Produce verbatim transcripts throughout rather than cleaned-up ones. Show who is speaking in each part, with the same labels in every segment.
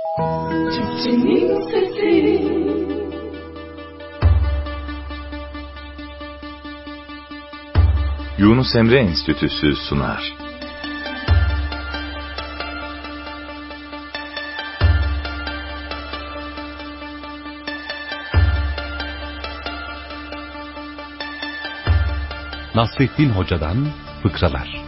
Speaker 1: Türkçenin sesi.
Speaker 2: Yunus Emre Enstitüsü sunar.
Speaker 3: Nasrettin Hoca'dan fıkralar.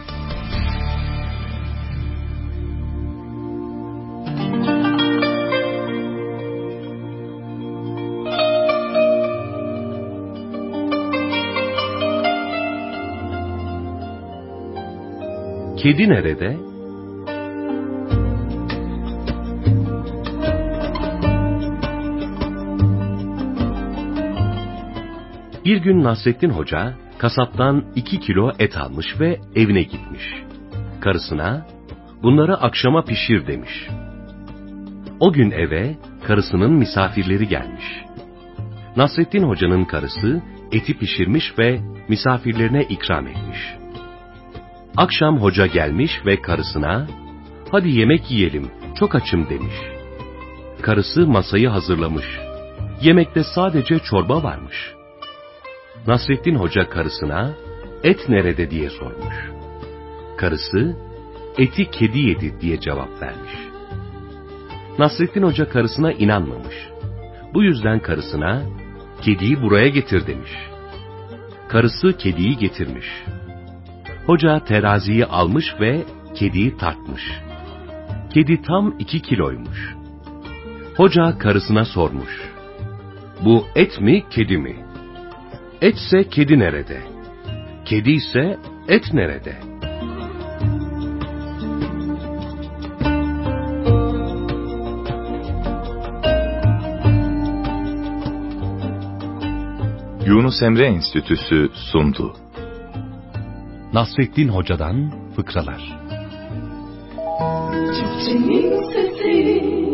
Speaker 3: Kedi nerede? Bir gün Nasrettin Hoca kasaptan iki kilo et almış ve evine gitmiş. Karısına, bunları akşama pişir demiş. O gün eve karısının misafirleri gelmiş. Nasrettin Hoca'nın karısı eti pişirmiş ve misafirlerine ikram etmiş. Akşam hoca gelmiş ve karısına, hadi yemek yiyelim, çok açım demiş. Karısı masayı hazırlamış. Yemekte sadece çorba varmış. Nasrettin Hoca karısına, et nerede diye sormuş. Karısı, eti kedi yedi diye cevap vermiş. Nasrettin Hoca karısına inanmamış. Bu yüzden karısına, kediyi buraya getir demiş. Karısı kediyi getirmiş. Hoca teraziyi almış ve kediyi tartmış. Kedi tam iki kiloymuş. Hoca karısına sormuş. Bu et mi, kedi mi? Etse kedi nerede? Kedi ise et nerede?
Speaker 2: Yunus Emre Enstitüsü sundu.
Speaker 3: Nasrettin Hoca'dan fıkralar.
Speaker 1: Türkçenin sesi.